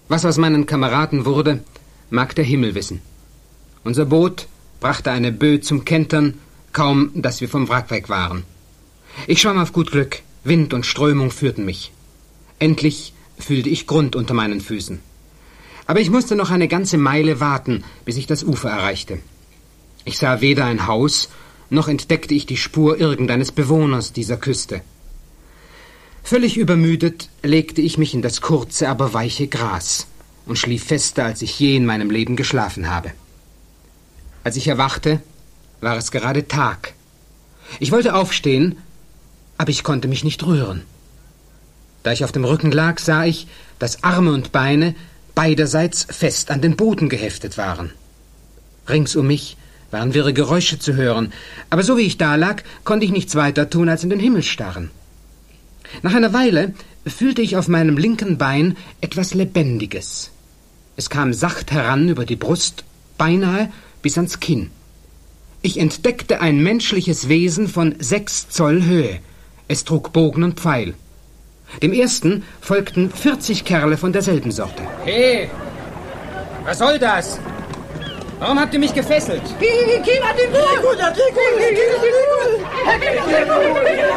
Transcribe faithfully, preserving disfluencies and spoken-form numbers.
Was aus meinen Kameraden wurde, mag der Himmel wissen. Unser Boot brachte eine Böe zum Kentern, kaum, dass wir vom Wrack weg waren. Ich schwamm auf gut Glück, Wind und Strömung führten mich. Endlich fühlte ich Grund unter meinen Füßen. Aber ich musste noch eine ganze Meile warten, bis ich das Ufer erreichte. Ich sah weder ein Haus, noch entdeckte ich die Spur irgendeines Bewohners dieser Küste. Völlig übermüdet legte ich mich in das kurze, aber weiche Gras und schlief fester, als ich je in meinem Leben geschlafen habe. Als ich erwachte, war es gerade Tag. Ich wollte aufstehen, aber ich konnte mich nicht rühren. Da ich auf dem Rücken lag, sah ich, dass Arme und Beine beiderseits fest an den Boden geheftet waren. Rings um mich waren wirre Geräusche zu hören, aber so wie ich da lag, konnte ich nichts weiter tun, als in den Himmel starren. Nach einer Weile fühlte ich auf meinem linken Bein etwas Lebendiges. Es kam sacht heran über die Brust, beinahe bis ans Kinn. Ich entdeckte ein menschliches Wesen von sechs Zoll Höhe. Es trug Bogen und Pfeil. Dem ersten folgten vierzig Kerle von derselben Sorte. Hey, was soll das? Warum habt ihr mich gefesselt?